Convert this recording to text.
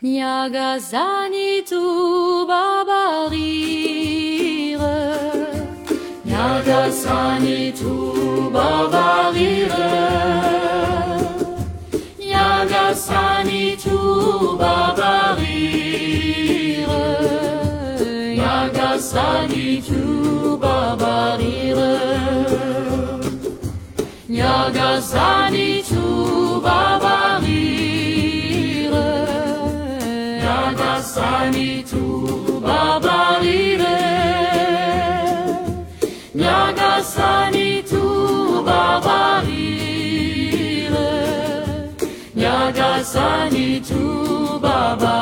Niagazani tu babarire, Niagazani tu babarire, Niagazani tu babarire, Niagazani tu babarire, Niagazani tu babarire. Nagasani tu babarire, Nagasani tu babarire, Nagasani tu babarire.